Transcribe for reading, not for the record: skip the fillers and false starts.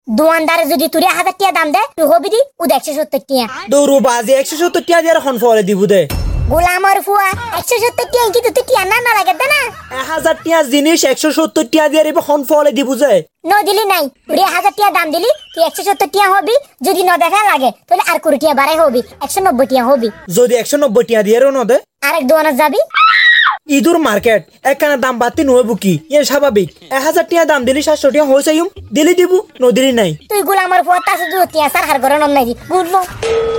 দোকানদারে যদি তুই 1000 টাকা দাম দে তুই হবি দি ও 170 টাকা দৌড়ু বাজে 170 টাকা দিয়ে এখন ফলে দিব দে গোলামর ফুয়া 170 টাকা কি তুই টিয়া না লাগে দে না 1000 টাকা জিনিস 170 টাকা দিয়ে এখন ফলে দিব যে ন দিলি নাই তুই 1000 টাকা দাম দিলি তুই 170 টাকা হবি যদি ন দেখা লাগে তাহলে আর কোটি টাকা বাড়াই হবি 190 টাকা হবি যদি 190 টাকা দিয়ে ন দে আরেক দোকানে যাবি ইদুর মার্কেট একখানা দাম বাড়তি নহবো কি এ স্বাভাবিক 1000 টাকা দাম দিলি 700 টাকা হয়েছে দিলি দিব ন দিলি নাই তুই গোলামর ফুয়া তাছে যদি টিয়া সার হার করে নাই গুড